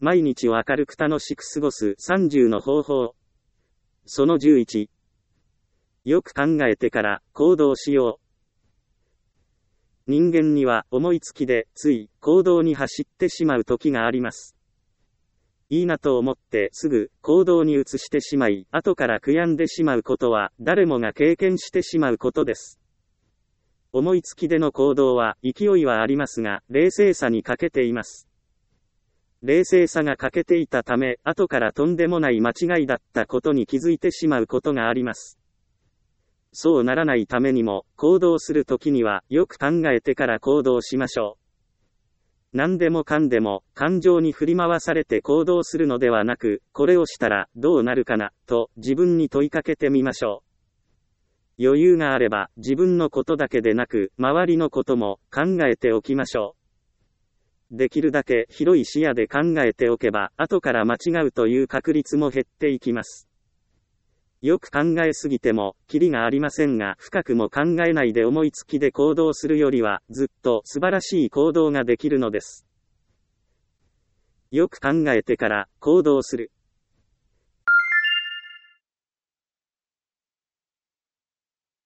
毎日を明るく楽しく過ごす30の方法。その11。よく考えてから行動しよう。人間には思いつきでつい行動に走ってしまう時があります。いいなと思ってすぐ行動に移してしまい、後から悔やんでしまうことは誰もが経験してしまうことです。思いつきでの行動は勢いはありますが、冷静さに欠けています。冷静さが欠けていたため、後からとんでもない間違いだったことに気づいてしまうことがあります。そうならないためにも、行動するときにはよく考えてから行動しましょう。何でもかんでも感情に振り回されて行動するのではなく、これをしたらどうなるかな、と自分に問いかけてみましょう。余裕があれば自分のことだけでなく、周りのことも考えておきましょう。できるだけ広い視野で考えておけば、後から間違うという確率も減っていきます。よく考えすぎても、キリがありませんが、深くも考えないで思いつきで行動するよりは、ずっと素晴らしい行動ができるのです。よく考えてから行動する。